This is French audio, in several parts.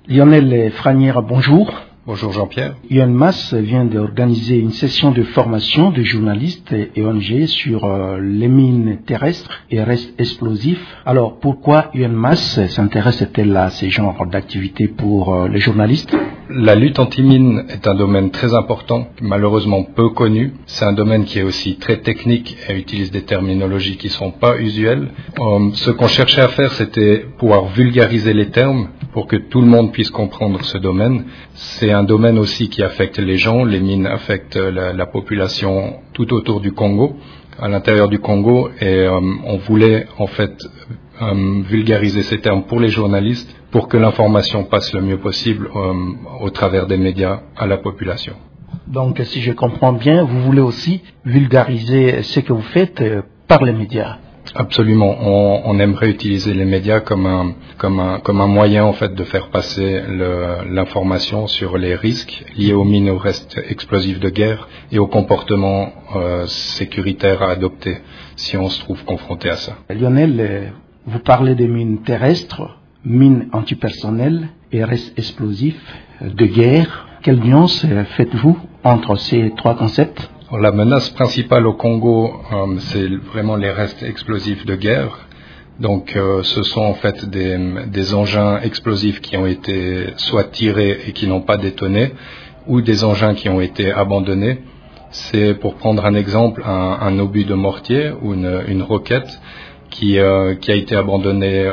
Lionel Franière, bonjour. Bonjour Jean-Pierre. UNMAS vient d'organiser une session de formation de journalistes et ONG sur les mines terrestres et restes explosifs. Alors pourquoi UNMAS s'intéresse-t-elle à ces genres d'activités pour les journalistes? La lutte anti-mine est un domaine très important, malheureusement peu connu. C'est un domaine qui est aussi très technique et utilise des terminologies qui ne sont pas usuelles. Ce qu'on cherchait à faire, c'était pouvoir vulgariser les termes pour que tout le monde puisse comprendre ce domaine. C'est un domaine aussi qui affecte les gens. Les mines affectent la population tout autour du Congo, à l'intérieur du Congo, et on voulait en fait vulgariser ces termes pour les journalistes pour que l'information passe le mieux possible au travers des médias à la population. Donc si je comprends bien, vous voulez aussi vulgariser ce que vous faites par les médias. Absolument, on aimerait utiliser les médias comme un moyen en fait de faire passer l'information sur les risques liés aux mines, aux restes explosifs de guerre et aux comportements sécuritaires à adopter si on se trouve confronté à ça. Lionel, vous parlez des mines terrestres, mines antipersonnelles et restes explosifs de guerre. Quelle nuance faites-vous entre ces trois concepts? La menace principale au Congo, c'est vraiment les restes explosifs de guerre. Donc, ce sont en fait des engins explosifs qui ont été soit tirés et qui n'ont pas détonné, ou des engins qui ont été abandonnés. C'est, pour prendre un exemple, un obus de mortier ou une roquette qui a été abandonnée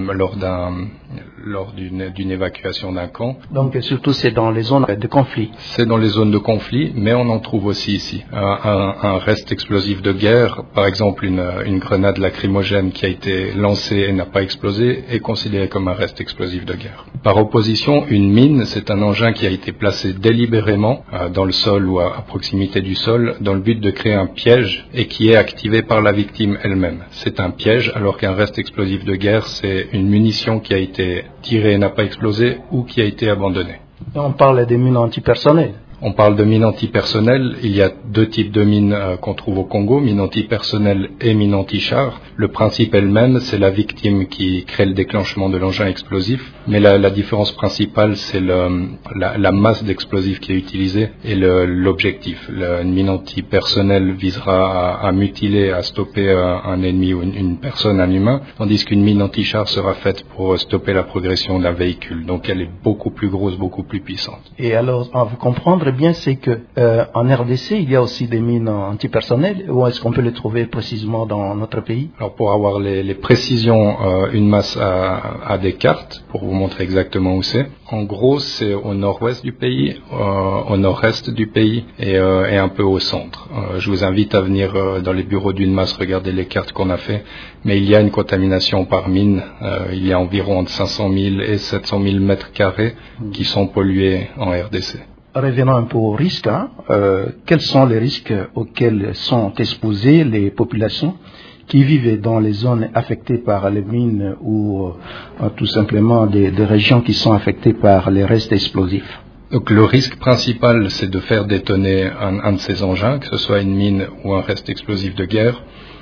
lors d'une évacuation d'un camp. Donc surtout c'est dans les zones de conflit. C'est dans les zones de conflit, mais on en trouve aussi ici. Un reste explosif de guerre, par exemple une grenade lacrymogène qui a été lancée et n'a pas explosé, est considérée comme un reste explosif de guerre. Par opposition, une mine, c'est un engin qui a été placé délibérément dans le sol ou à proximité du sol, dans le but de créer un piège et qui est activé par la victime elle-même. C'est un piège, alors qu'un reste explosif de guerre, c'est une munition qui a été tirée et n'a pas explosé ou qui a été abandonnée. On parle des mines antipersonnelles. On parle de mines antipersonnelles. Il y a deux types de mines qu'on trouve au Congo, mines antipersonnelles et mines anti-chars. Le principe est le même, c'est la victime qui crée le déclenchement de l'engin explosif, mais la différence principale, c'est la masse d'explosifs qui est utilisée et l'objectif. Une mine antipersonnelle visera à mutiler, à stopper un ennemi ou une personne, un humain, tandis qu'une mine anti-char sera faite pour stopper la progression d'un véhicule. Donc elle est beaucoup plus grosse, beaucoup plus puissante. Et alors, à vous comprendre, bien, c'est que en RDC, il y a aussi des mines antipersonnelles. Où est-ce qu'on peut les trouver précisément dans notre pays? Alors, pour avoir les précisions, UNMAS a des cartes pour vous montrer exactement où c'est. En gros, c'est au nord-ouest du pays, au nord-est du pays et un peu au centre. Je vous invite à venir dans les bureaux d'UNMAS regarder les cartes qu'on a fait. Mais il y a une contamination par mine. Il y a environ entre 500 000 et 700 000 mètres carrés qui sont pollués en RDC. Revenons un peu aux risques. Quels sont les risques auxquels sont exposées les populations qui vivent dans les zones affectées par les mines ou tout simplement des régions qui sont affectées par les restes explosifs? Donc le risque principal, c'est de faire détonner un de ces engins, que ce soit une mine ou un reste explosif de guerre,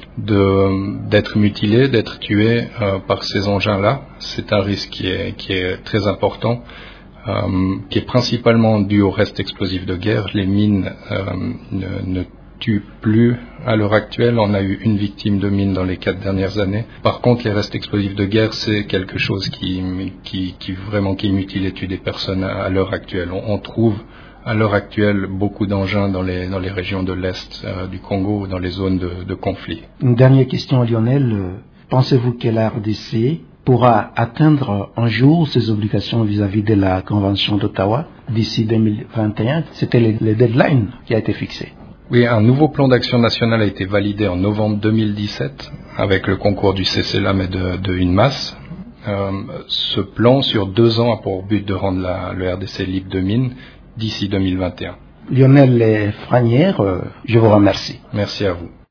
d'être mutilé, d'être tué par ces engins-là. C'est un risque qui est très important. Qui est principalement dû au reste explosif de guerre. Les mines ne tuent plus à l'heure actuelle. On a eu une victime de mine dans les 4 dernières années. Par contre, les restes explosifs de guerre, c'est quelque chose qui mutile et tue des personnes à l'heure actuelle. On trouve à l'heure actuelle beaucoup d'engins dans les régions de l'Est du Congo, dans les zones de conflit. Une dernière question, Lionel. Pensez-vous que la RDC pourra atteindre un jour ses obligations vis-à-vis de la Convention d'Ottawa d'ici 2021? C'était le deadline qui a été fixé. Oui, un nouveau plan d'action national a été validé en novembre 2017 avec le concours du CCLAM et de UNMAS. Ce plan, sur 2 ans, a pour but de rendre le RDC libre de mines d'ici 2021. Lionel Franière, je vous remercie. Merci à vous.